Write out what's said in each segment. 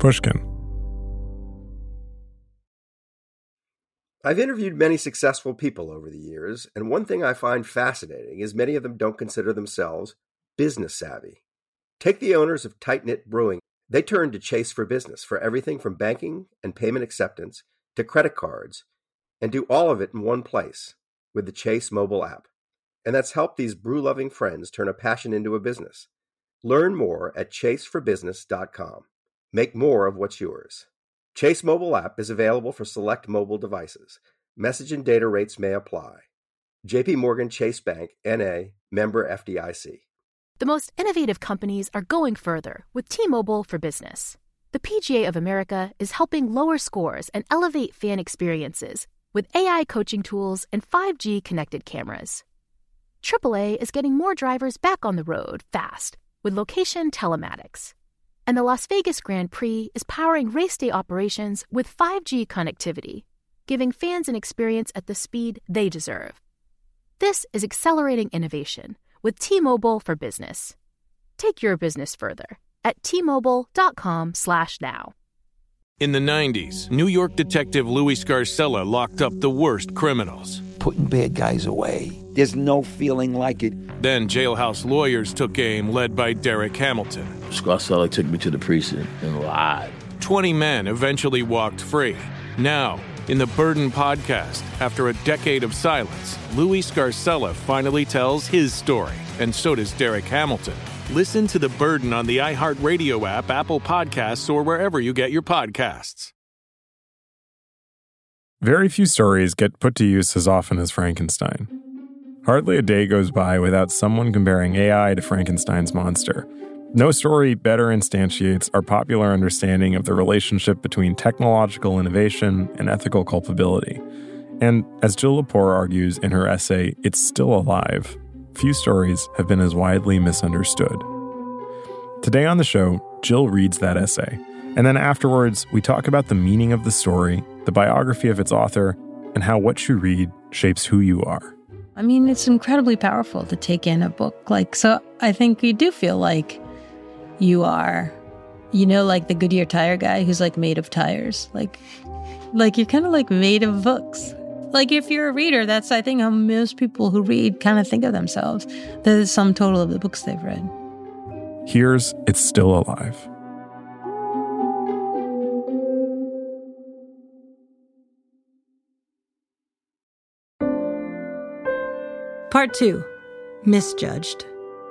Pushkin. I've interviewed many successful people over the years, and one thing I find fascinating is many of them don't consider themselves business savvy. Take the owners of Tight Knit Brewing. They turned to Chase for business for everything from banking and payment acceptance to credit cards, and do all of it in one place with the Chase mobile app. And that's helped these brew-loving friends turn a passion into a business. Learn more at chaseforbusiness.com. Make more of what's yours. Chase mobile app is available for select mobile devices. Message and data rates may apply. JP Morgan Chase Bank, N.A., member FDIC. The most innovative companies are going further with T-Mobile for Business. The PGA of America is helping lower scores and elevate fan experiences with AI coaching tools and 5G connected cameras. AAA is getting more drivers back on the road fast with location telematics. And the Las Vegas Grand Prix is powering race day operations with 5G connectivity, giving fans an experience at the speed they deserve. This is accelerating innovation with T-Mobile for Business. Take your business further at T-Mobile.com/now. In the 90s, New York detective Louis Scarcella locked up the worst criminals. Putting bad guys away. There's no feeling like it. Then jailhouse lawyers took aim, led by Derek Hamilton. Scarcella took me to the precinct and lied. 20 men eventually walked free. Now, in the Burden podcast, after a decade of silence, Louis Scarcella finally tells his story, and so does Derek Hamilton. Listen to The Burden on the iHeartRadio app, Apple Podcasts, or wherever you get your podcasts. Very few stories get put to use as often as Frankenstein. Hardly a day goes by without someone comparing AI to Frankenstein's monster. No story better instantiates our popular understanding of the relationship between technological innovation and ethical culpability. And as Jill Lepore argues in her essay, It's Still Alive, few stories have been as widely misunderstood. Today on the show, Jill reads that essay, and then afterwards, we talk about the meaning of the story, the biography of its author, and how what you read shapes who you are. I mean, it's incredibly powerful to take in a book. So I think you do feel like you are, like the Goodyear tire guy who's made of tires. Like you're kind of made of books. If you're a reader, that's, I think, how most people who read kind of think of themselves. The sum total of the books they've read. Here's It's Still Alive. Part 2. Misjudged.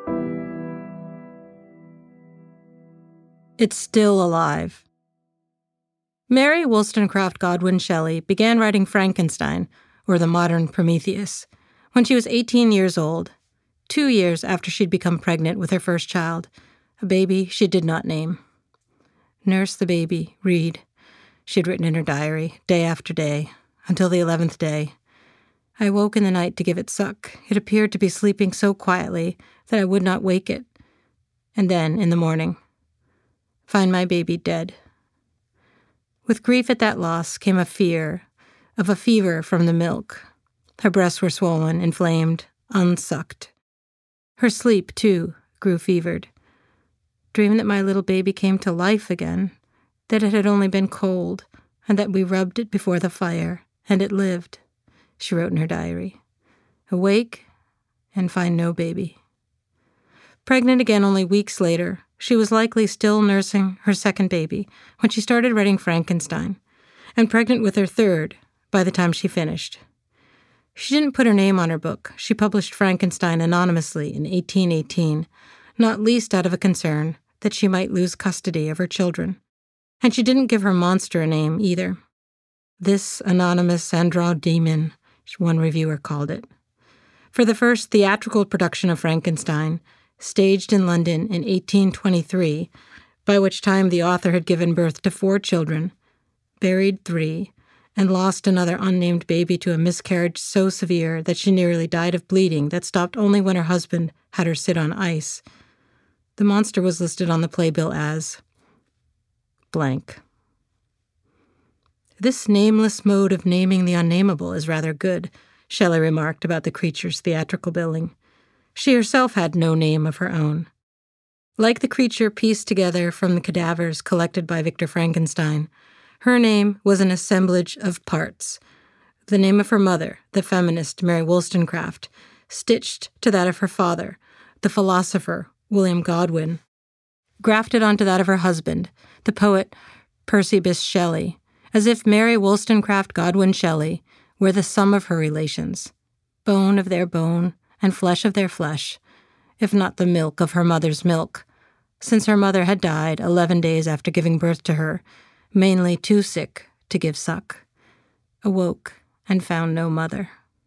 It's Still Alive. Mary Wollstonecraft Godwin Shelley began writing Frankenstein, or the modern Prometheus, when she was 18 years old, 2 years after she'd become pregnant with her first child, a baby she did not name. Nurse the baby, read, she'd written in her diary, day after day, until the 11th day. I woke in the night to give it suck. It appeared to be sleeping so quietly that I would not wake it. And then, in the morning, find my baby dead. With grief at that loss came a fear of a fever from the milk. Her breasts were swollen, inflamed, unsucked. Her sleep, too, grew fevered. Dreamed that my little baby came to life again, that it had only been cold, and that we rubbed it before the fire, and it lived, she wrote in her diary. Awake and find no baby. Pregnant again only weeks later, she was likely still nursing her second baby when she started writing Frankenstein, and pregnant with her third by the time she finished. She didn't put her name on her book. She published Frankenstein anonymously in 1818, not least out of a concern that she might lose custody of her children. And she didn't give her monster a name either. This anonymous androdemon, one reviewer called it. For the first theatrical production of Frankenstein, staged in London in 1823, by which time the author had given birth to 4 children, buried 3, and lost another unnamed baby to a miscarriage so severe that she nearly died of bleeding that stopped only when her husband had her sit on ice. The monster was listed on the playbill as blank. This nameless mode of naming the unnameable is rather good, Shelley remarked about the creature's theatrical billing. She herself had no name of her own. Like the creature pieced together from the cadavers collected by Victor Frankenstein, her name was an assemblage of parts. The name of her mother, the feminist Mary Wollstonecraft, stitched to that of her father, the philosopher William Godwin, grafted onto that of her husband, the poet Percy Bysshe Shelley, as if Mary Wollstonecraft Godwin Shelley were the sum of her relations, bone of their bone and flesh of their flesh, if not the milk of her mother's milk, since her mother had died 11 days after giving birth to her, mainly too sick to give suck, awoke and found no mother.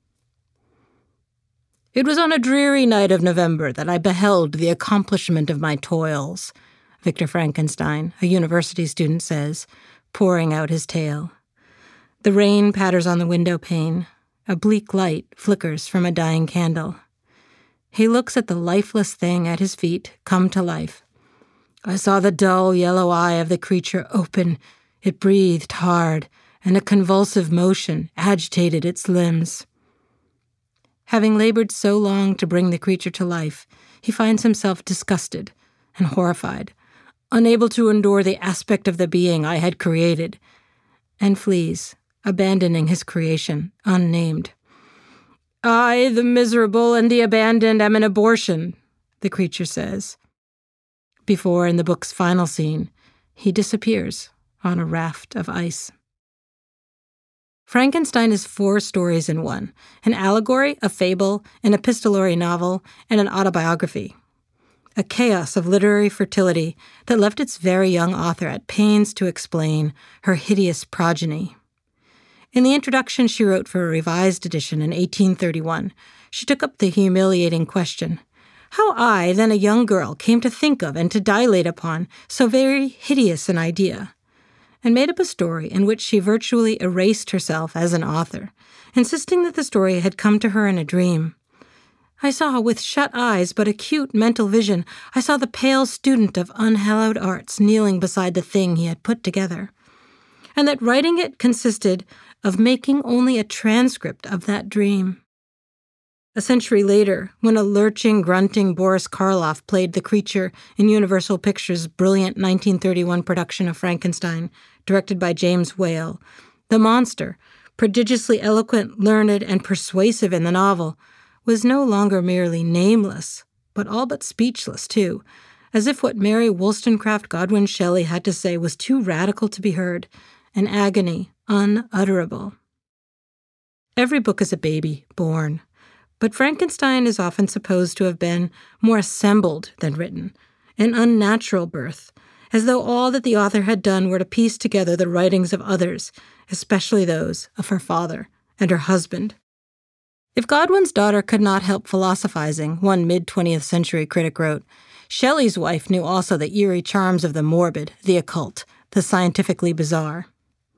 It was on a dreary night of November that I beheld the accomplishment of my toils, Victor Frankenstein, a university student, says, pouring out his tale. The rain patters on the window pane. A bleak light flickers from a dying candle. He looks at the lifeless thing at his feet come to life. I saw the dull yellow eye of the creature open. It breathed hard, and a convulsive motion agitated its limbs. Having labored so long to bring the creature to life, he finds himself disgusted and horrified, unable to endure the aspect of the being I had created, and flees, abandoning his creation, unnamed. I, the miserable and the abandoned, am an abortion, the creature says. Before, in the book's final scene, he disappears on a raft of ice. Frankenstein is 4 stories in one: an allegory, a fable, an epistolary novel, and an autobiography. A chaos of literary fertility that left its very young author at pains to explain her hideous progeny. In the introduction she wrote for a revised edition in 1831, she took up the humiliating question, how I, then a young girl, came to think of and to dilate upon so very hideous an idea, and made up a story in which she virtually erased herself as an author, insisting that the story had come to her in a dream. I saw, with shut eyes but acute mental vision, I saw the pale student of unhallowed arts kneeling beside the thing he had put together, and that writing it consisted of making only a transcript of that dream. A century later, when a lurching, grunting Boris Karloff played the creature in Universal Pictures' brilliant 1931 production of Frankenstein, directed by James Whale, the monster, prodigiously eloquent, learned, and persuasive in the novel, was no longer merely nameless, but all but speechless, too, as if what Mary Wollstonecraft Godwin Shelley had to say was too radical to be heard, an agony unutterable. Every book is a baby, born. But Frankenstein is often supposed to have been more assembled than written, an unnatural birth, as though all that the author had done were to piece together the writings of others, especially those of her father and her husband. If Godwin's daughter could not help philosophizing, one mid-20th century critic wrote, Shelley's wife knew also the eerie charms of the morbid, the occult, the scientifically bizarre.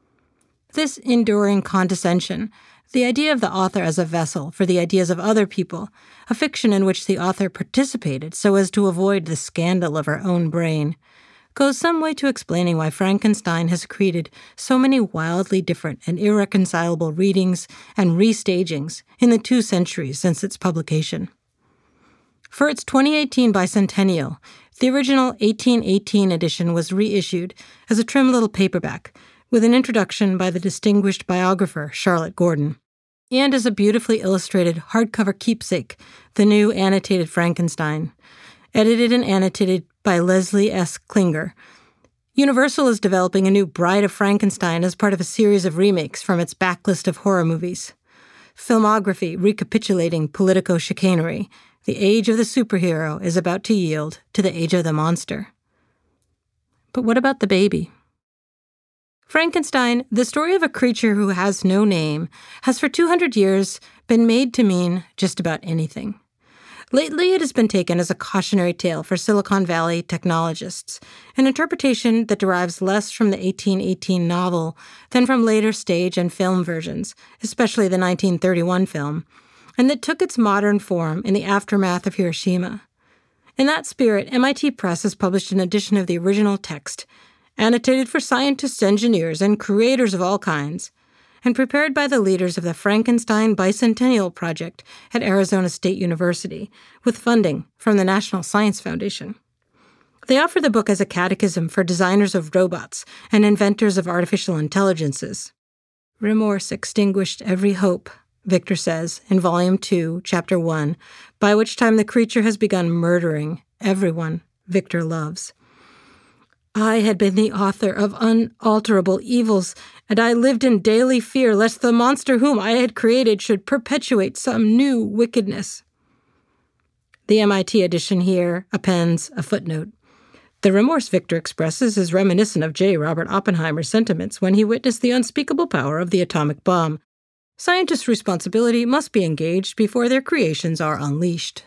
This enduring condescension, the idea of the author as a vessel for the ideas of other people, a fiction in which the author participated so as to avoid the scandal of her own brain, goes some way to explaining why Frankenstein has created so many wildly different and irreconcilable readings and restagings in the 2 centuries since its publication. For its 2018 bicentennial, the original 1818 edition was reissued as a trim little paperback, with an introduction by the distinguished biographer Charlotte Gordon, and as a beautifully illustrated hardcover keepsake, the new annotated Frankenstein, edited and annotated by Leslie S. Klinger. Universal is developing a new Bride of Frankenstein as part of a series of remakes from its backlist of horror movies. Filmography recapitulating politico-chicanery, the age of the superhero is about to yield to the age of the monster. But what about the baby? Frankenstein, the story of a creature who has no name, has for 200 years been made to mean just about anything. Lately, it has been taken as a cautionary tale for Silicon Valley technologists, an interpretation that derives less from the 1818 novel than from later stage and film versions, especially the 1931 film, and that took its modern form in the aftermath of Hiroshima. In that spirit, MIT Press has published an edition of the original text, annotated for scientists, engineers, and creators of all kinds, and prepared by the leaders of the Frankenstein Bicentennial Project at Arizona State University, with funding from the National Science Foundation. They offer the book as a catechism for designers of robots and inventors of artificial intelligences. Remorse extinguished every hope, Victor says in Volume 2, Chapter 1, by which time the creature has begun murdering everyone Victor loves. I had been the author of unalterable evils, and I lived in daily fear lest the monster whom I had created should perpetuate some new wickedness. The MIT edition here appends a footnote. The remorse Victor expresses is reminiscent of J. Robert Oppenheimer's sentiments when he witnessed the unspeakable power of the atomic bomb. Scientists' responsibility must be engaged before their creations are unleashed.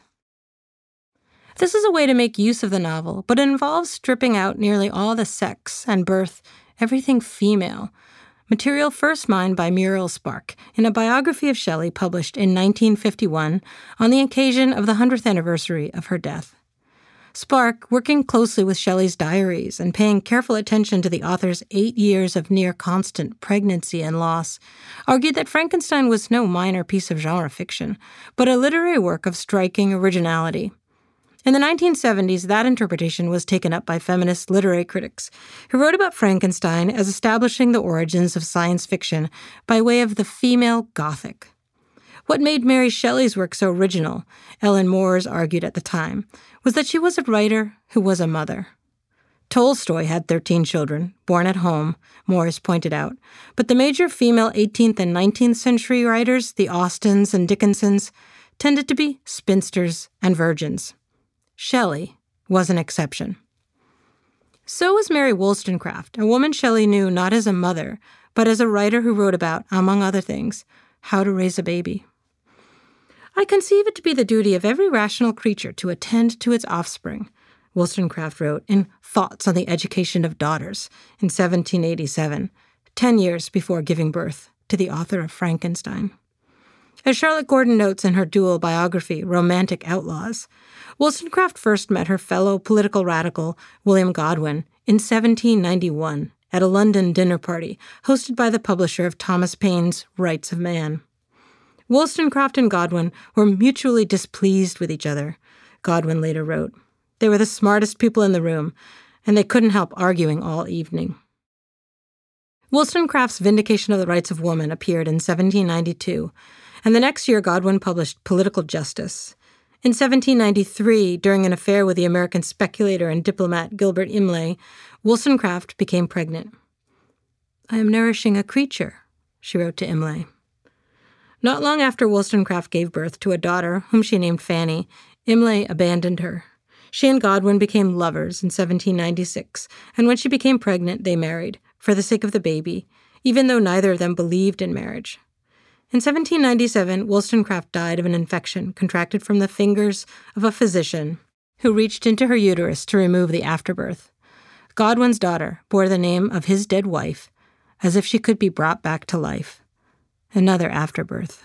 This is a way to make use of the novel, but it involves stripping out nearly all the sex and birth, everything female, material first mined by Muriel Spark in a biography of Shelley published in 1951 on the occasion of the 100th anniversary of her death. Spark, working closely with Shelley's diaries and paying careful attention to the author's 8 years of near-constant pregnancy and loss, argued that Frankenstein was no minor piece of genre fiction, but a literary work of striking originality. In the 1970s, that interpretation was taken up by feminist literary critics, who wrote about Frankenstein as establishing the origins of science fiction by way of the female Gothic. What made Mary Shelley's work so original, Ellen Moores argued at the time, was that she was a writer who was a mother. Tolstoy had 13 children, born at home, Moores pointed out, but the major female 18th and 19th century writers, the Austens and Dickinsons, tended to be spinsters and virgins. Shelley was an exception. So was Mary Wollstonecraft, a woman Shelley knew not as a mother, but as a writer who wrote about, among other things, how to raise a baby. I conceive it to be the duty of every rational creature to attend to its offspring, Wollstonecraft wrote in Thoughts on the Education of Daughters in 1787, 10 years before giving birth to the author of Frankenstein. As Charlotte Gordon notes in her dual biography, Romantic Outlaws, Wollstonecraft first met her fellow political radical, William Godwin, in 1791 at a London dinner party hosted by the publisher of Thomas Paine's Rights of Man. Wollstonecraft and Godwin were mutually displeased with each other, Godwin later wrote. They were the smartest people in the room, and they couldn't help arguing all evening. Wollstonecraft's Vindication of the Rights of Woman appeared in 1792, and the next year Godwin published Political Justice. In 1793, during an affair with the American speculator and diplomat Gilbert Imlay, Wollstonecraft became pregnant. "I am nourishing a creature," she wrote to Imlay. Not long after Wollstonecraft gave birth to a daughter, whom she named Fanny, Imlay abandoned her. She and Godwin became lovers in 1796, and when she became pregnant, they married, for the sake of the baby, even though neither of them believed in marriage. In 1797, Wollstonecraft died of an infection contracted from the fingers of a physician who reached into her uterus to remove the afterbirth. Godwin's daughter bore the name of his dead wife, as if she could be brought back to life. Another afterbirth.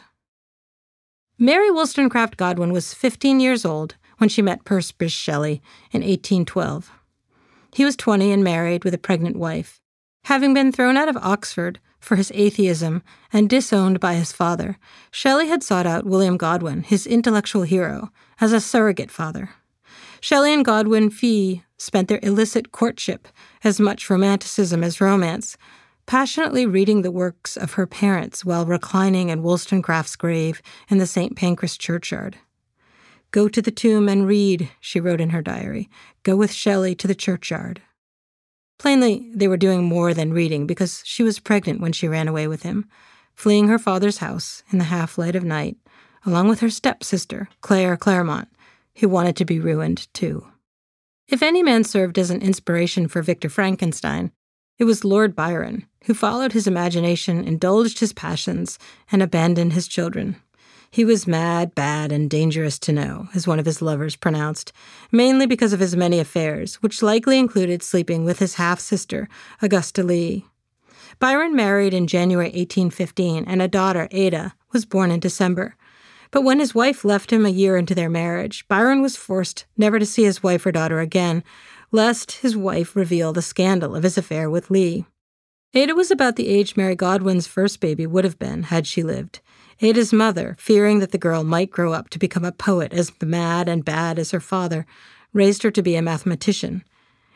Mary Wollstonecraft Godwin was 15 years old when she met Percy Bysshe Shelley in 1812. He was 20 and married with a pregnant wife. Having been thrown out of Oxford for his atheism and disowned by his father, Shelley had sought out William Godwin, his intellectual hero, as a surrogate father. Shelley and Godwin Fee spent their illicit courtship, as much romanticism as romance, passionately reading the works of her parents while reclining in Wollstonecraft's grave in the St. Pancras churchyard. "Go to the tomb and read," she wrote in her diary. "Go with Shelley to the churchyard." Plainly, they were doing more than reading because she was pregnant when she ran away with him, fleeing her father's house in the half-light of night, along with her stepsister, Claire Claremont, who wanted to be ruined too. If any man served as an inspiration for Victor Frankenstein, it was Lord Byron, who followed his imagination, indulged his passions, and abandoned his children. He was mad, bad, and dangerous to know, as one of his lovers pronounced, mainly because of his many affairs, which likely included sleeping with his half-sister, Augusta Lee. Byron married in January 1815, and a daughter, Ada, was born in December. But when his wife left him a year into their marriage, Byron was forced never to see his wife or daughter again, lest his wife reveal the scandal of his affair with Lee. Ada was about the age Mary Godwin's first baby would have been had she lived. Ada's mother, fearing that the girl might grow up to become a poet as mad and bad as her father, raised her to be a mathematician,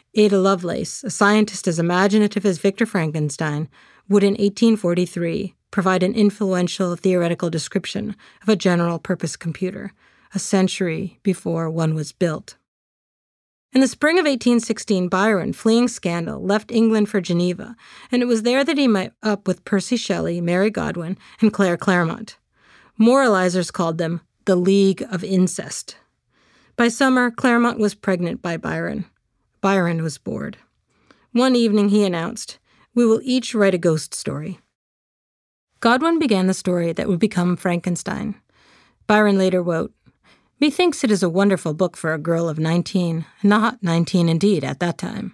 Ada Lovelace, a scientist as imaginative as Victor Frankenstein, would in 1843 provide an influential theoretical description of a general-purpose computer, a century before one was built. In the spring of 1816, Byron, fleeing scandal, left England for Geneva, and it was there that he met up with Percy Shelley, Mary Godwin, and Claire Clairmont. Moralizers called them the League of Incest. By summer, Clairmont was pregnant by Byron. Byron was bored. One evening he announced, "We will each write a ghost story." Godwin began the story that would become Frankenstein. Byron later wrote, "Methinks it is a wonderful book for a girl of 19, not 19 indeed at that time."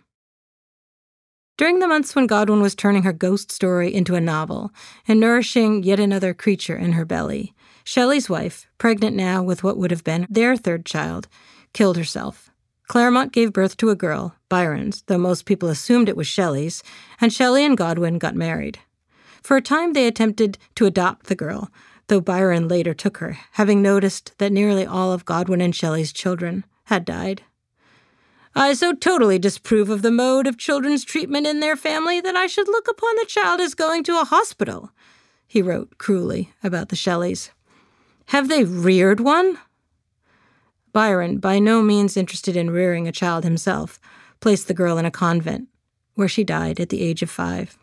During the months when Godwin was turning her ghost story into a novel and nourishing yet another creature in her belly, Shelley's wife, pregnant now with what would have been their third child, killed herself. Clairmont gave birth to a girl, Byron's, though most people assumed it was Shelley's, and Shelley and Godwin got married. For a time they attempted to adopt the girl, though Byron later took her, having noticed that nearly all of Godwin and Shelley's children had died. "I so totally disapprove of the mode of children's treatment in their family that I should look upon the child as going to a hospital," he wrote cruelly about the Shelleys. "Have they reared one?" Byron, by no means interested in rearing a child himself, placed the girl in a convent, where she died at the age of 5.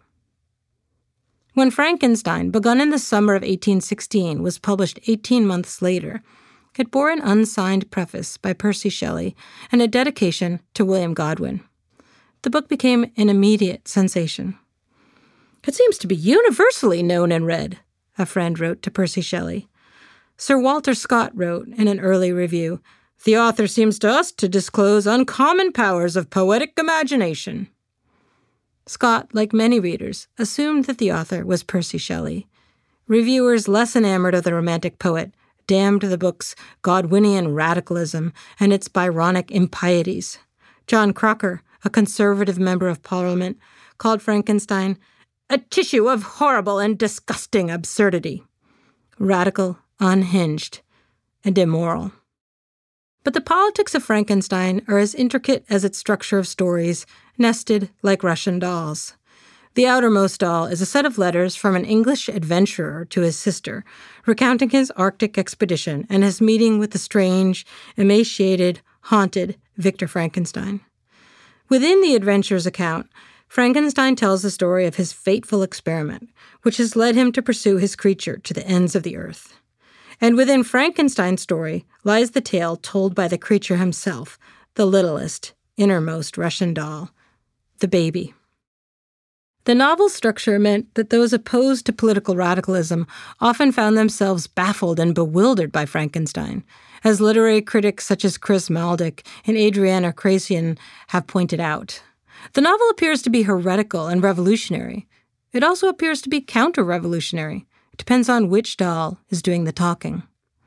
When Frankenstein, begun in the summer of 1816, was published 18 months later, it bore an unsigned preface by Percy Shelley and a dedication to William Godwin. The book became an immediate sensation. "It seems to be universally known and read," a friend wrote to Percy Shelley. Sir Walter Scott wrote in an early review, "The author seems to us to disclose uncommon powers of poetic imagination." Scott, like many readers, assumed that the author was Percy Shelley. Reviewers less enamored of the Romantic poet damned the book's Godwinian radicalism and its Byronic impieties. John Crocker, a conservative member of Parliament, called Frankenstein a tissue of horrible and disgusting absurdity. Radical, unhinged, and immoral. But the politics of Frankenstein are as intricate as its structure of stories, nested like Russian dolls. The outermost doll is a set of letters from an English adventurer to his sister, recounting his Arctic expedition and his meeting with the strange, emaciated, haunted Victor Frankenstein. Within the adventurer's account, Frankenstein tells the story of his fateful experiment, which has led him to pursue his creature to the ends of the earth. And within Frankenstein's story lies the tale told by the creature himself, the littlest, innermost Russian doll, the baby. The novel's structure meant that those opposed to political radicalism often found themselves baffled and bewildered by Frankenstein, as literary critics such as Chris Maldek and Adriana Krasian have pointed out. The novel appears to be heretical and revolutionary. It also appears to be counter-revolutionary. It depends on which doll is doing the talking.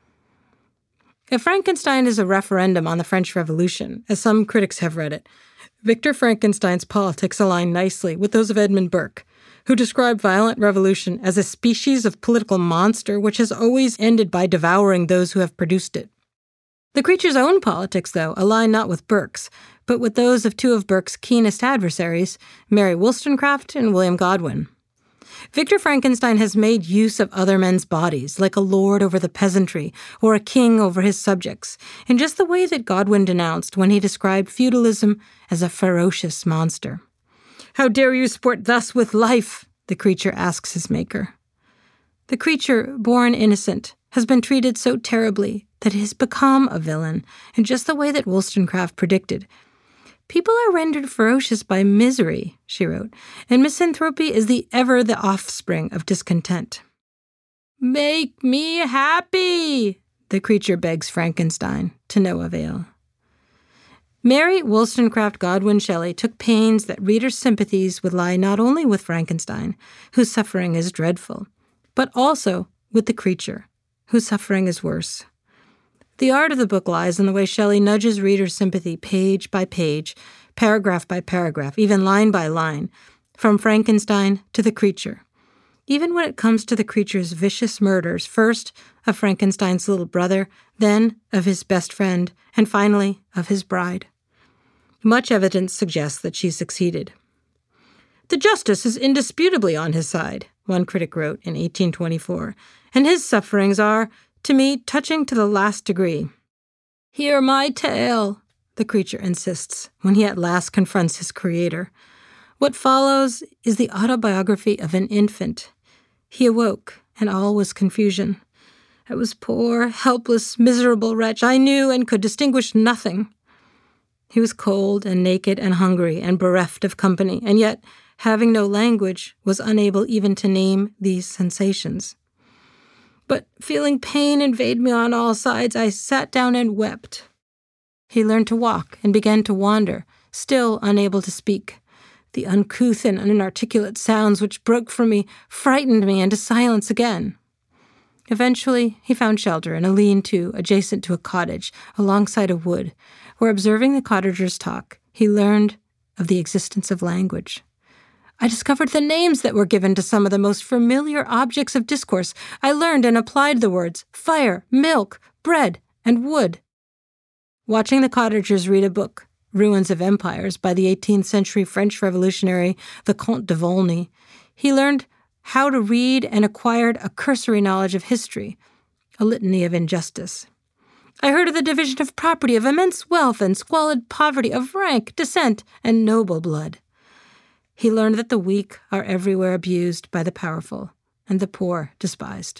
If Frankenstein is a referendum on the French Revolution, as some critics have read it, Victor Frankenstein's politics align nicely with those of Edmund Burke, who described violent revolution as a species of political monster which has always ended by devouring those who have produced it. The creature's own politics, though, align not with Burke's, but with those of two of Burke's keenest adversaries, Mary Wollstonecraft and William Godwin. Victor Frankenstein has made use of other men's bodies, like a lord over the peasantry or a king over his subjects, in just the way that Godwin denounced when he described feudalism as a ferocious monster. "How dare you sport thus with life?" the creature asks his maker. The creature, born innocent, has been treated so terribly that it has become a villain, in just the way that Wollstonecraft predicted. "People are rendered ferocious by misery," she wrote, "and misanthropy is the offspring of discontent." "Make me happy," the creature begs Frankenstein, to no avail. Mary Wollstonecraft Godwin Shelley took pains that readers' sympathies would lie not only with Frankenstein, whose suffering is dreadful, but also with the creature, whose suffering is worse. The art of the book lies in the way Shelley nudges readers' sympathy page by page, paragraph by paragraph, even line by line, from Frankenstein to the creature. Even when it comes to the creature's vicious murders, first of Frankenstein's little brother, then of his best friend, and finally of his bride. Much evidence suggests that she succeeded. "The justice is indisputably on his side," one critic wrote in 1824, "and his sufferings are, to me, touching to the last degree." "Hear my tale," the creature insists when he at last confronts his creator. What follows is the autobiography of an infant. He awoke, and all was confusion. "I was poor, helpless, miserable wretch. I knew and could distinguish nothing." He was cold and naked and hungry and bereft of company, and yet, having no language, was unable even to name these sensations. "But feeling pain invade me on all sides, I sat down and wept." He learned to walk and began to wander, still unable to speak. The uncouth and inarticulate sounds which broke from me frightened me into silence again. Eventually, he found shelter in a lean-to adjacent to a cottage alongside a wood, where, observing the cottagers talk, he learned of the existence of language. "I discovered the names that were given to some of the most familiar objects of discourse. I learned and applied the words fire, milk, bread, and wood." Watching the cottagers read a book, Ruins of Empires, by the 18th century French revolutionary, the Comte de Volney, he learned how to read and acquired a cursory knowledge of history, a litany of injustice. "I heard of the division of property, of immense wealth and squalid poverty, of rank, descent, and noble blood." He learned that the weak are everywhere abused by the powerful, and the poor despised.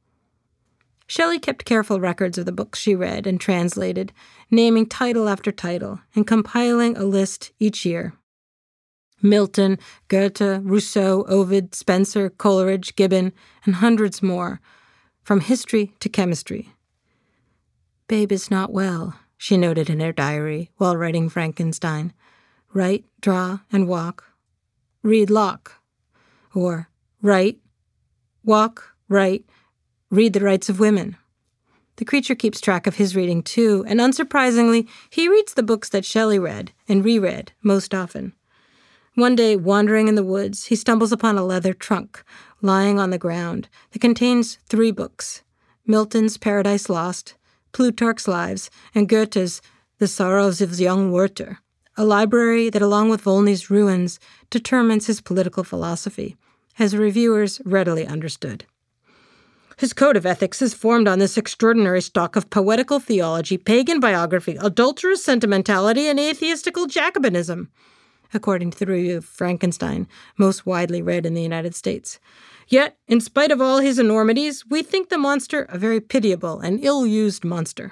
Shelley kept careful records of the books she read and translated, naming title after title and compiling a list each year. Milton, Goethe, Rousseau, Ovid, Spencer, Coleridge, Gibbon, and hundreds more, from history to chemistry. "Babe is not well," she noted in her diary while writing Frankenstein. "Write, draw, and walk. Read Locke." Or write, walk, write, read the rights of women. The creature keeps track of his reading too, and unsurprisingly, he reads the books that Shelley read and reread most often. One day, wandering in the woods, he stumbles upon a leather trunk lying on the ground that contains 3 books: Milton's Paradise Lost, Plutarch's Lives, and Goethe's The Sorrows of Young Werther, a library that, along with Volney's Ruins, determines his political philosophy, as reviewers readily understood. "His code of ethics is formed on this extraordinary stock of poetical theology, pagan biography, adulterous sentimentality, and atheistical Jacobinism," according to the review of Frankenstein, most widely read in the United States. "Yet, in spite of all his enormities, we think the monster a very pitiable and ill-used monster."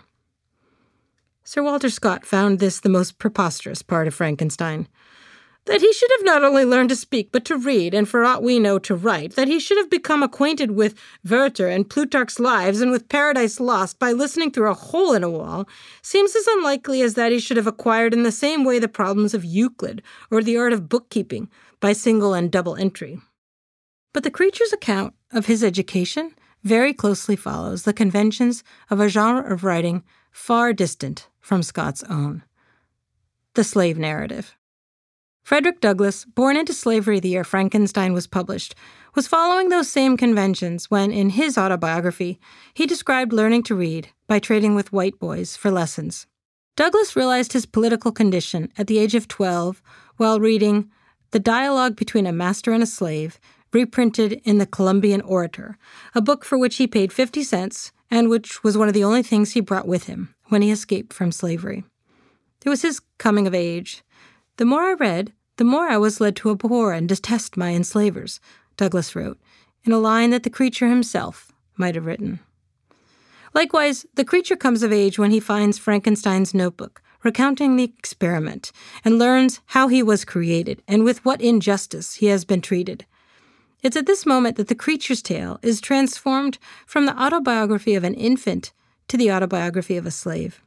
Sir Walter Scott found this the most preposterous part of Frankenstein. "That he should have not only learned to speak, but to read, and for aught we know, to write, that he should have become acquainted with Werther and Plutarch's Lives and with Paradise Lost by listening through a hole in a wall, seems as unlikely as that he should have acquired in the same way the problems of Euclid or the art of bookkeeping by single and double entry." But the creature's account of his education very closely follows the conventions of a genre of writing far distant from Scott's own: the slave narrative. Frederick Douglass, born into slavery the year Frankenstein was published, was following those same conventions when, in his autobiography, he described learning to read by trading with white boys for lessons. Douglass realized his political condition at the age of 12 while reading The Dialogue Between a Master and a Slave, reprinted in the Columbian Orator, a book for which he paid 50 cents and which was one of the only things he brought with him when he escaped from slavery. It was his coming of age. "The more I read, the more I was led to abhor and detest my enslavers," Douglass wrote, in a line that the creature himself might have written. Likewise, the creature comes of age when he finds Frankenstein's notebook, recounting the experiment, and learns how he was created and with what injustice he has been treated. It's at this moment that the creature's tale is transformed from the autobiography of an infant to the autobiography of a slave.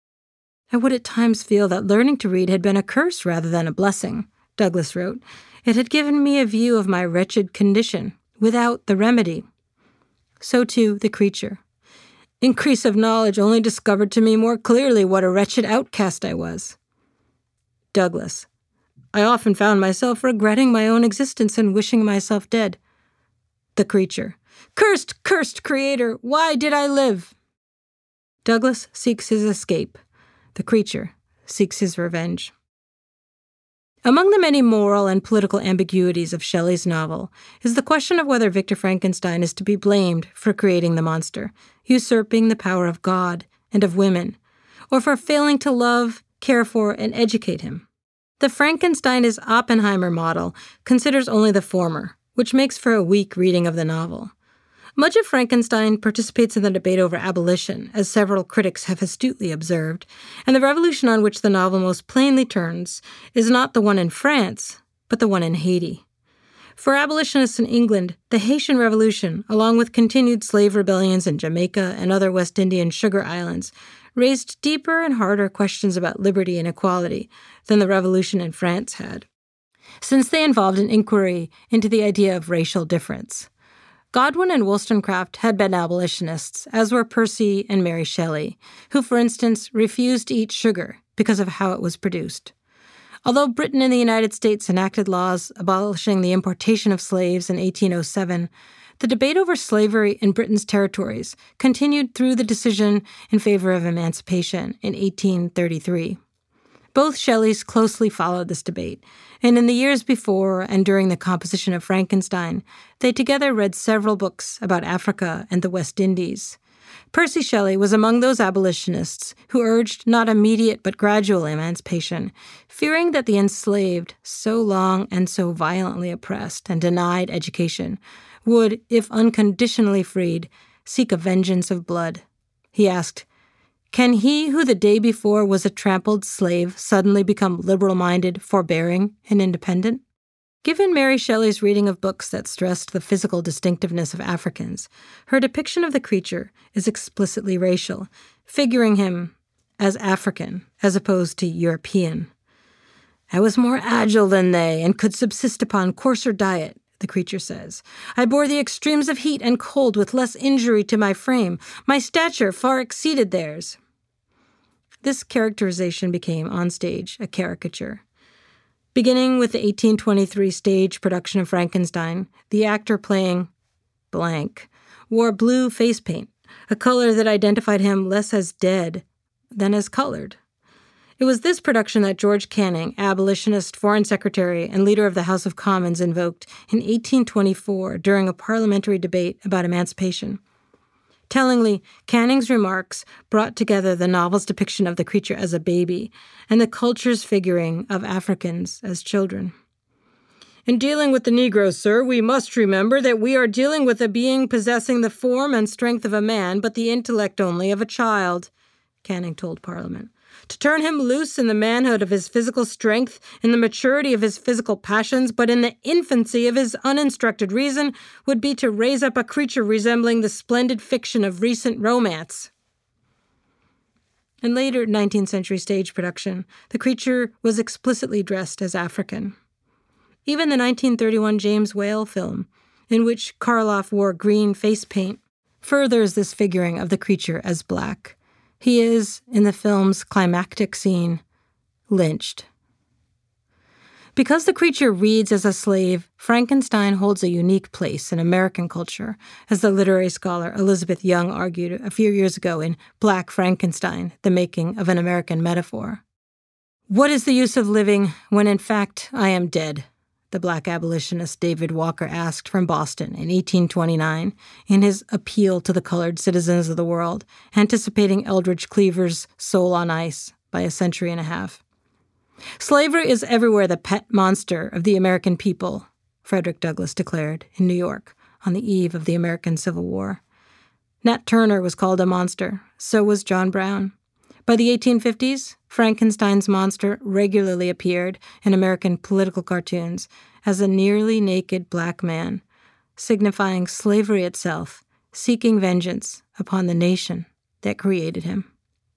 "I would at times feel that learning to read had been a curse rather than a blessing," Douglass wrote. "It had given me a view of my wretched condition, without the remedy." So too the creature. "Increase of knowledge only discovered to me more clearly what a wretched outcast I was." Douglass. "I often found myself regretting my own existence and wishing myself dead." The creature. "Cursed, cursed creator, why did I live?" Douglass seeks his escape. The creature seeks his revenge. Among the many moral and political ambiguities of Shelley's novel is the question of whether Victor Frankenstein is to be blamed for creating the monster, usurping the power of God and of women, or for failing to love, care for, and educate him. The Frankenstein is Oppenheimer model considers only the former, which makes for a weak reading of the novel. Much of Frankenstein participates in the debate over abolition, as several critics have astutely observed, and the revolution on which the novel most plainly turns is not the one in France, but the one in Haiti. For abolitionists in England, the Haitian Revolution, along with continued slave rebellions in Jamaica and other West Indian sugar islands, raised deeper and harder questions about liberty and equality than the revolution in France had, since they involved an inquiry into the idea of racial difference. Godwin and Wollstonecraft had been abolitionists, as were Percy and Mary Shelley, who, for instance, refused to eat sugar because of how it was produced. Although Britain and the United States enacted laws abolishing the importation of slaves in 1807, the debate over slavery in Britain's territories continued through the decision in favor of emancipation in 1833. Both Shelleys closely followed this debate, and in the years before and during the composition of Frankenstein, they together read several books about Africa and the West Indies. Percy Shelley was among those abolitionists who urged not immediate but gradual emancipation, fearing that the enslaved, so long and so violently oppressed and denied education, would, if unconditionally freed, seek a vengeance of blood. He asked, "Can he who the day before was a trampled slave suddenly become liberal-minded, forbearing, and independent?" Given Mary Shelley's reading of books that stressed the physical distinctiveness of Africans, her depiction of the creature is explicitly racial, figuring him as African as opposed to European. "I was more agile than they and could subsist upon coarser diet," the creature says. "I bore the extremes of heat and cold with less injury to my frame. My stature far exceeded theirs." This characterization became, on stage, a caricature. Beginning with the 1823 stage production of Frankenstein, the actor playing blank wore blue face paint, a color that identified him less as dead than as colored. It was this production that George Canning, abolitionist foreign secretary and leader of the House of Commons, invoked in 1824 during a parliamentary debate about emancipation. Tellingly, Canning's remarks brought together the novel's depiction of the creature as a baby and the culture's figuring of Africans as children. "In dealing with the Negro, sir, we must remember that we are dealing with a being possessing the form and strength of a man, but the intellect only of a child," Canning told Parliament. "To turn him loose in the manhood of his physical strength, in the maturity of his physical passions, but in the infancy of his uninstructed reason, would be to raise up a creature resembling the splendid fiction of recent romance." In later 19th century stage production, the creature was explicitly dressed as African. Even the 1931 James Whale film, in which Karloff wore green face paint, furthers this figuring of the creature as black. He is, in the film's climactic scene, lynched. Because the creature reads as a slave, Frankenstein holds a unique place in American culture, as the literary scholar Elizabeth Young argued a few years ago in Black Frankenstein, The Making of an American Metaphor. "What is the use of living when, in fact, I am dead?" the Black abolitionist David Walker asked from Boston in 1829 in his Appeal to the Colored Citizens of the World, anticipating Eldridge Cleaver's Soul on Ice by a century and a half. "Slavery is everywhere the pet monster of the American people," Frederick Douglass declared in New York on the eve of the American Civil War. Nat Turner was called a monster, so was John Brown. By the 1850s, Frankenstein's monster regularly appeared in American political cartoons as a nearly naked black man, signifying slavery itself, seeking vengeance upon the nation that created him.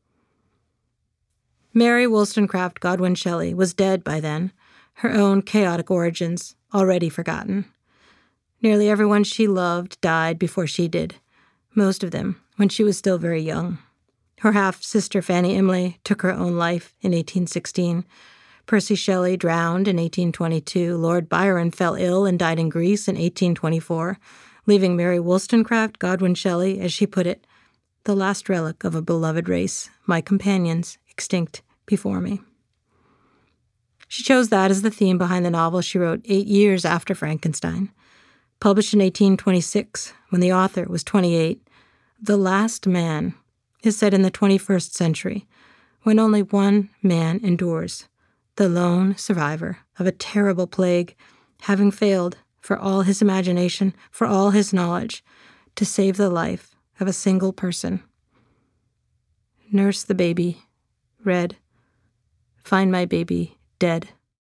Mary Wollstonecraft Godwin Shelley was dead by then, her own chaotic origins already forgotten. Nearly everyone she loved died before she did, most of them when she was still very young. Her half-sister Fanny Imlay took her own life in 1816. Percy Shelley drowned in 1822. Lord Byron fell ill and died in Greece in 1824, leaving Mary Wollstonecraft Godwin Shelley, as she put it, "the last relic of a beloved race, my companions extinct before me." She chose that as the theme behind the novel she wrote 8 years after Frankenstein. Published in 1826, when the author was 28, The Last Man is set in the 21st century, when only one man endures, the lone survivor of a terrible plague, having failed, for all his imagination, for all his knowledge, to save the life of a single person. Nurse the Baby, read. Find My Baby Dead.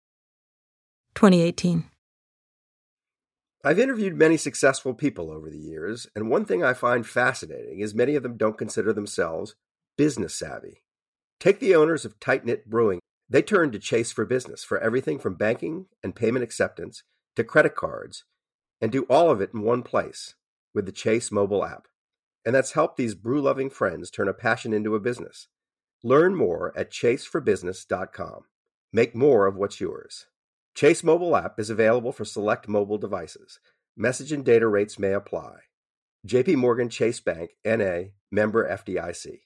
2018. I've interviewed many successful people over the years, and one thing I find fascinating is many of them don't consider themselves business savvy. Take the owners of Tight Knit Brewing. They turned to Chase for Business for everything from banking and payment acceptance to credit cards, and do all of it in one place with the Chase mobile app. And that's helped these brew-loving friends turn a passion into a business. Learn more at chaseforbusiness.com. Make more of what's yours. Chase mobile app is available for select mobile devices. Message and data rates may apply. J.P. Morgan Chase Bank, N.A., member FDIC.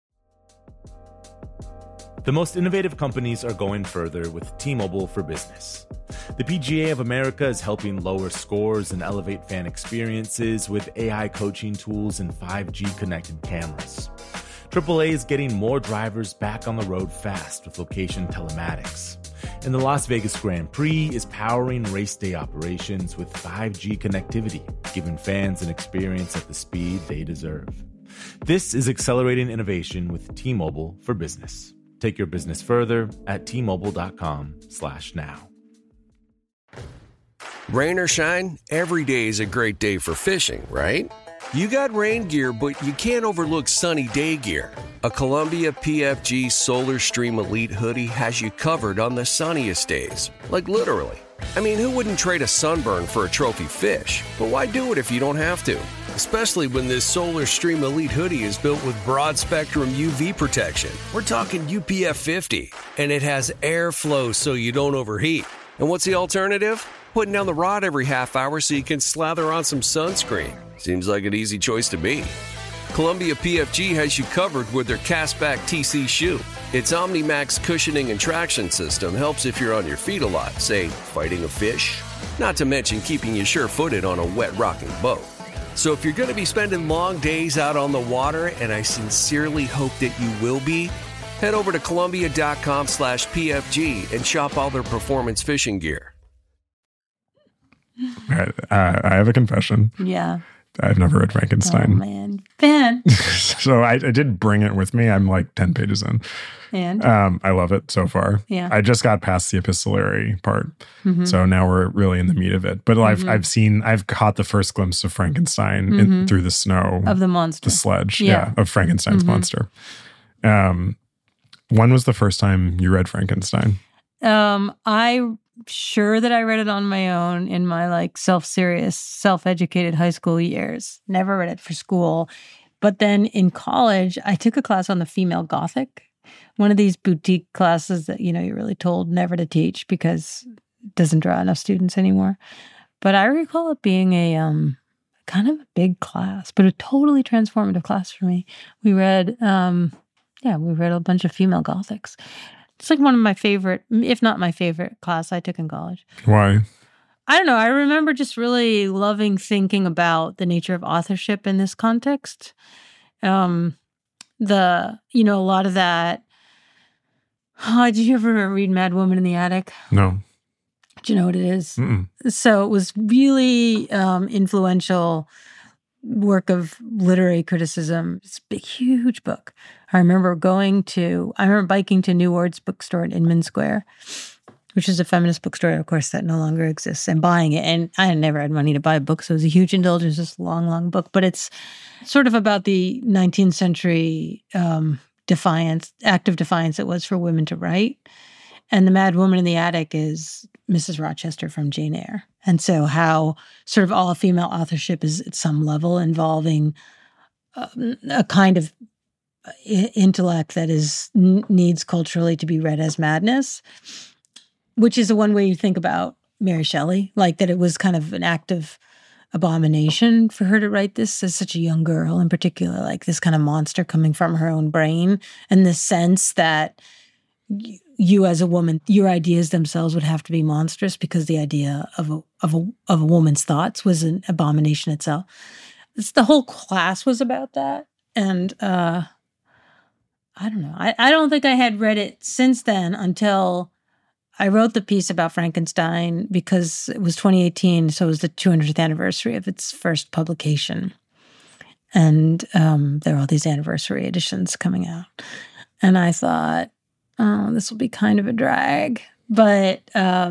The most innovative companies are going further with T-Mobile for Business. The PGA of America is helping lower scores and elevate fan experiences with AI coaching tools and 5G connected cameras. AAA is getting more drivers back on the road fast with location telematics. And the Las Vegas Grand Prix is powering race day operations with 5G connectivity, giving fans an experience at the speed they deserve. This is accelerating innovation with T-Mobile for Business. Take your business further at T-Mobile.com/now. Rain or shine, every day is a great day for fishing, right? You got rain gear, but you can't overlook sunny day gear. A Columbia PFG Solar Stream Elite hoodie has you covered on the sunniest days. Like literally. I mean, who wouldn't trade a sunburn for a trophy fish? But why do it if you don't have to? Especially when this Solar Stream Elite hoodie is built with broad spectrum UV protection. We're talking UPF 50, and it has airflow so you don't overheat. And what's the alternative? Putting down the rod every half hour so you can slather on some sunscreen. Seems like an easy choice to me. Columbia PFG has you covered with their Castback TC shoe. Its OmniMax cushioning and traction system helps if you're on your feet a lot, say, fighting a fish. Not to mention keeping you sure-footed on a wet rocking boat. So if you're going to be spending long days out on the water, and I sincerely hope that you will be, head over to Columbia.com/PFG and shop all their performance fishing gear. All right, I have a confession. Yeah. I've never read Frankenstein. Oh, man. Ben. So I did bring it with me. I'm like 10 pages in. And? I love it so far. Yeah. I just got past the epistolary part. Mm-hmm. So now we're really in the meat of it. But I've caught the first glimpse of Frankenstein through the snow. Of the monster. The sledge. Yeah. Of Frankenstein's monster. When was the first time you read Frankenstein? I'm sure that I read it on my own in my like self-serious, self-educated high school years. Never read it for school. But then in college, I took a class on the female Gothic. One of these boutique classes that, you're really told never to teach because it doesn't draw enough students anymore. But I recall it being a kind of a big class, but a totally transformative class for me. We read, we read a bunch of female Gothics. It's like one of my favorite, if not my favorite class I took in college. Why? I don't know. I remember just really loving thinking about the nature of authorship in this context. A lot of that. Did you ever read Mad Woman in the Attic? No. Do you know what it is? Mm-mm. So it was really influential work of literary criticism. It's a big, huge book. I remember biking to New Words bookstore in Inman Square, which is a feminist bookstore, of course, that no longer exists, and buying it. And I had never had money to buy a book, so it was a huge indulgence, this long, long book. But it's sort of about the 19th century act of defiance it was for women to write. And the Mad Woman in the Attic is Mrs. Rochester from Jane Eyre. And so how sort of all female authorship is at some level involving a kind of intellect that needs culturally to be read as madness, which is the one way you think about Mary Shelley, like that it was kind of an act of abomination for her to write this as such a young girl, in particular, like this kind of monster coming from her own brain, and the sense that you as a woman, your ideas themselves would have to be monstrous because the idea of a woman's thoughts was an abomination itself. The whole class was about that. And I don't know. I don't think I had read it since then until I wrote the piece about Frankenstein because it was 2018, so it was the 200th anniversary of its first publication. And there were all these anniversary editions coming out. And I thought, oh, this will be kind of a drag. But yeah,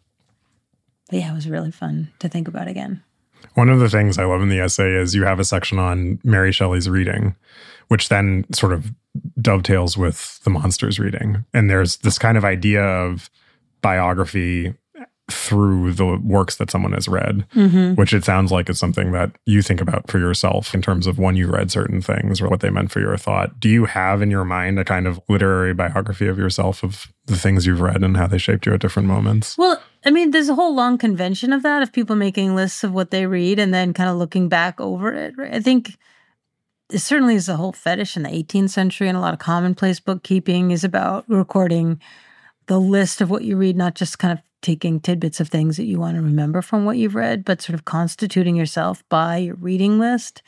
it was really fun to think about again. One of the things I love in the essay is you have a section on Mary Shelley's reading, which then sort of dovetails with the monsters reading. And there's this kind of idea of biography through the works that someone has read, which it sounds like is something that you think about for yourself in terms of when you read certain things or what they meant for your thought. Do you have in your mind a kind of literary biography of yourself, of the things you've read and how they shaped you at different moments? Well, I mean, there's a whole long convention of that, of people making lists of what they read and then kind of looking back over it. Right? I think it certainly is a whole fetish in the 18th century, and a lot of commonplace bookkeeping is about recording the list of what you read, not just kind of taking tidbits of things that you want to remember from what you've read, but sort of constituting yourself by your reading list.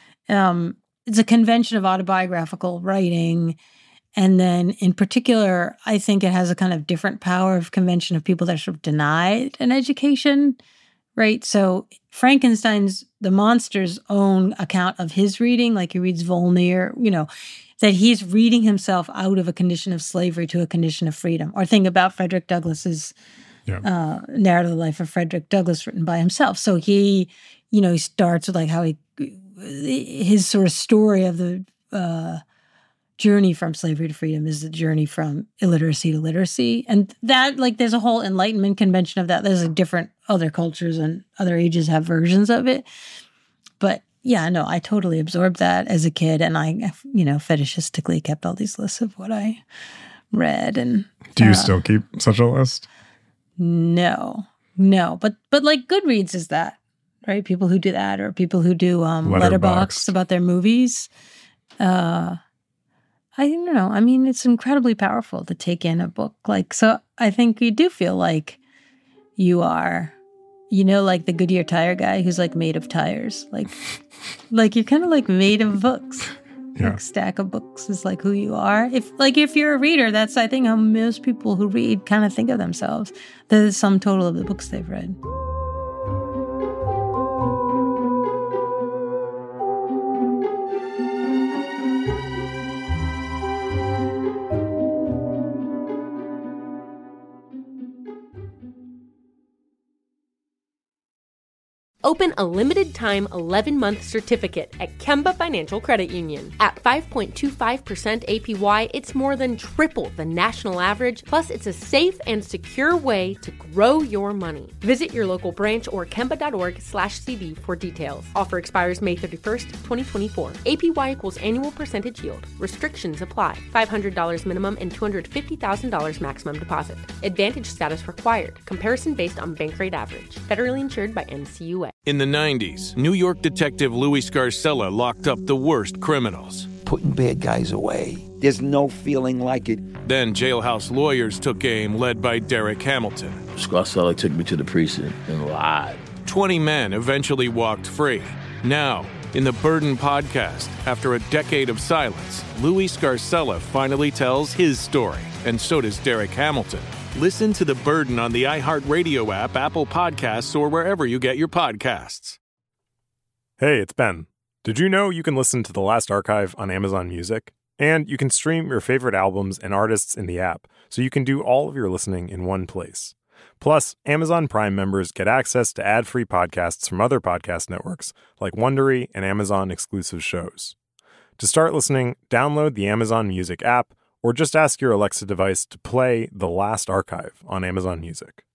It's a convention of autobiographical writing. And then in particular, I think it has a kind of different power of convention of people that are sort of denied an education, right? So Frankenstein's, the monster's own account of his reading, like he reads Volney or, that he's reading himself out of a condition of slavery to a condition of freedom. Or think about Frederick Douglass's narrative of the life of Frederick Douglass written by himself. So he starts with like how his sort of story of the journey from slavery to freedom is the journey from illiteracy to literacy. And that, like, there's a whole Enlightenment convention of that. There's like different other cultures and other ages have versions of it. But yeah, no, I totally absorbed that as a kid, and I, fetishistically kept all these lists of what I read. And do you still keep such a list? No, but like Goodreads is that, right? People who do that, or people who do Letterboxd about their movies. I don't know. I mean, it's incredibly powerful to take in a book. Like, so I think you do feel like you are, like the Goodyear tire guy who's like made of tires. Like you're kind of like made of books. Yeah. Like stack of books is like who you are. If you're a reader, that's, I think, how most people who read kind of think of themselves. The sum total of the books they've read. Open a limited-time 11-month certificate at Kemba Financial Credit Union. At 5.25% APY, it's more than triple the national average, plus it's a safe and secure way to grow your money. Visit your local branch or kemba.org/cb for details. Offer expires May 31st, 2024. APY equals annual percentage yield. Restrictions apply. $500 minimum and $250,000 maximum deposit. Advantage status required. Comparison based on bank rate average. Federally insured by NCUA. In the 90s, New York detective Louis Scarcella locked up the worst criminals. Putting bad guys away. There's no feeling like it. Then jailhouse lawyers took aim, led by Derek Hamilton. Scarcella took me to the precinct and lied. 20 men eventually walked free. Now, in the Burden podcast, after a decade of silence, Louis Scarcella finally tells his story, and so does Derek Hamilton. Listen to The Burden on the iHeartRadio app, Apple Podcasts, or wherever you get your podcasts. Hey, it's Ben. Did you know you can listen to The Last Archive on Amazon Music? And you can stream your favorite albums and artists in the app, so you can do all of your listening in one place. Plus, Amazon Prime members get access to ad-free podcasts from other podcast networks like Wondery and Amazon exclusive shows. To start listening, download the Amazon Music app or just ask your Alexa device to play The Last Archive on Amazon Music.